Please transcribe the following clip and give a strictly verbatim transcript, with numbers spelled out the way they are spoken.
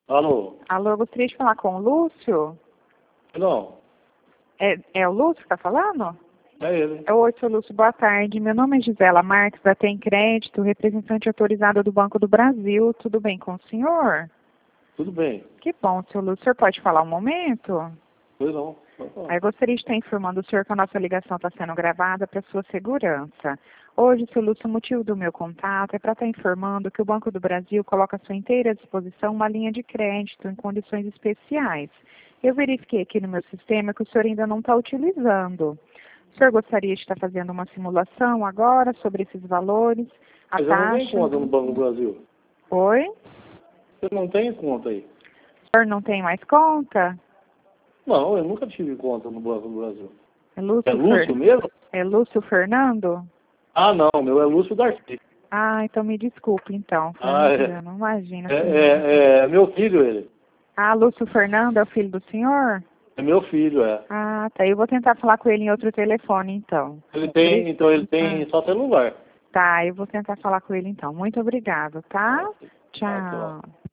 Alô? Alô, eu gostaria de falar com o Lúcio. Não, É, é o Lúcio que está falando? é ele. Oi, seu Lúcio, boa tarde. Meu nome é Gisela Marques, da Tem Crédito, representante autorizada do Banco do Brasil. Tudo bem com o senhor? Tudo bem. Que bom, seu Lúcio. O senhor pode falar um momento? Pois não. Pode falar. Aí eu gostaria de estar informando o senhor que a nossa ligação está sendo gravada para sua segurança. Hoje, seu Lúcio, o motivo do meu contato é para estar informando que o Banco do Brasil coloca à sua inteira disposição uma linha de crédito em condições especiais. Eu verifiquei aqui no meu sistema que o senhor ainda não está utilizando. O senhor gostaria de estar fazendo uma simulação agora sobre esses valores, a Mas eu não tenho taxa? conta no Banco do Brasil. Oi? Você não tem conta aí? O senhor não tem mais conta? Não, eu nunca tive conta no Banco do Brasil. É Lúcio, É Lúcio Fer... mesmo? é Lúcio Fernando? Ah, não, meu é Lúcio Darcy. Ah, então me desculpe, então. Ah, Fernando, é. eu não imagino. É, é, é meu filho ele. Ah, Lúcio Fernando é o filho do senhor? É meu filho, é. Ah, tá. Eu vou tentar falar com ele em outro telefone, então. Ele tem, então ele tem Ah, só celular. tá, eu vou tentar falar com ele, então. Muito obrigado, tá? Ah, sei lá. Tchau.